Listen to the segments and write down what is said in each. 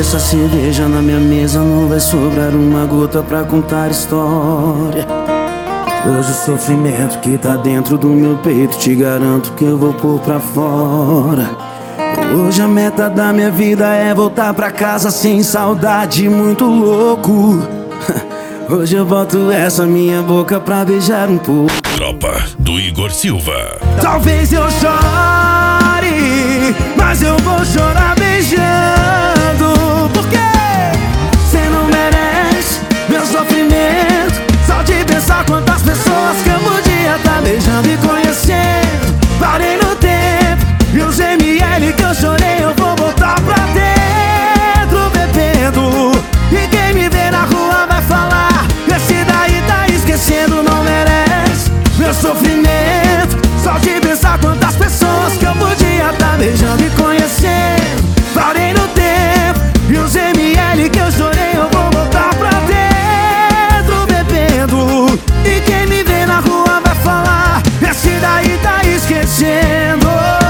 Hoje essa cerveja na minha mesa não vai sobrar uma gota pra contar história. Hoje o sofrimento que tá dentro do meu peito, te garanto que eu vou pôr pra fora. Hoje a meta da minha vida é voltar pra casa sem saudade, muito louco. Hoje eu boto essa minha boca pra beijar um pouco. Tropa do Igor Silva. Talvez eu chore, mas eu vou chorar beijando. Porque cê não merece meu sofrimento. Só de pensar quantas pessoas que eu podia tá beijando e conhecendo. Parei no tempo e os ml que eu chorei eu vou botar pra dentro bebendo. E quem me vê na rua vai falar: esse daí tá esquecendo, não merece meu sofrimento. Só de pensar quantas pessoas que eu podia tá beijando e conhecendo. Parei no tempo e os ml que eu chorei eu vou botar pra dentro bebendo. E quem me vê na rua vai falar: esse daí tá esquecendo.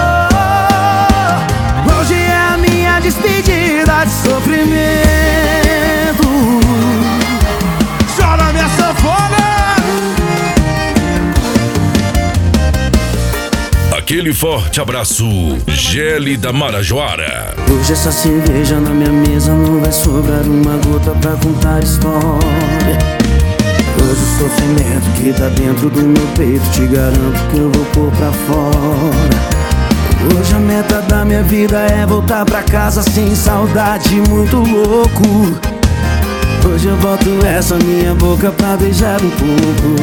Hoje é a minha despedida de sofrimento. Chora minha sanfona. Aquele forte abraço, Geli da Marajoara. Hoje essa cerveja na minha mesa não vai sobrar uma gota pra contar história. Hoje o sofrimento que tá dentro do meu peito, te garanto que eu vou pôr pra fora. Hoje a meta da minha vida é voltar pra casa sem saudade, muito louco. Hoje eu boto essa minha boca pra beijar um pouco.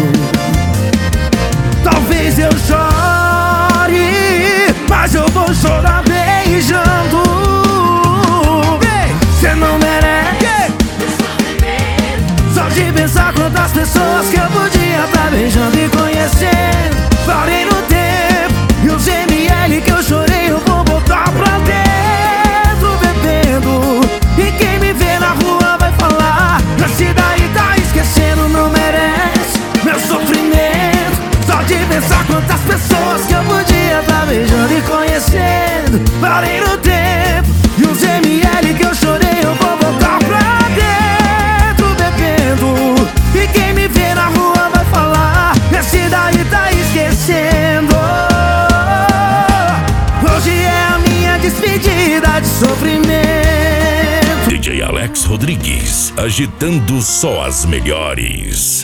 Talvez eu chore, mas eu vou chorar beijando. Cê não merece. Só de pensar quantas pessoas que eu podia tá beijando e conhecendo. Parei no tempo e os ml que eu chorei eu vou botar pra dentro bebendo. E quem me vê na rua vai falar: esse daí tá esquecendo, não merece meu sofrimento. Só de pensar quantas pessoas que eu podia tá beijando e conhecendo. Parei no tempo e os ml que eu chorei eu vou botar pra dentro bebendo. E quem me vê na rua vai falar: esse daí tá esquecendo. Hoje é a minha despedida de sofrimento. DJ Alex Rodrigues, agitando só as melhores.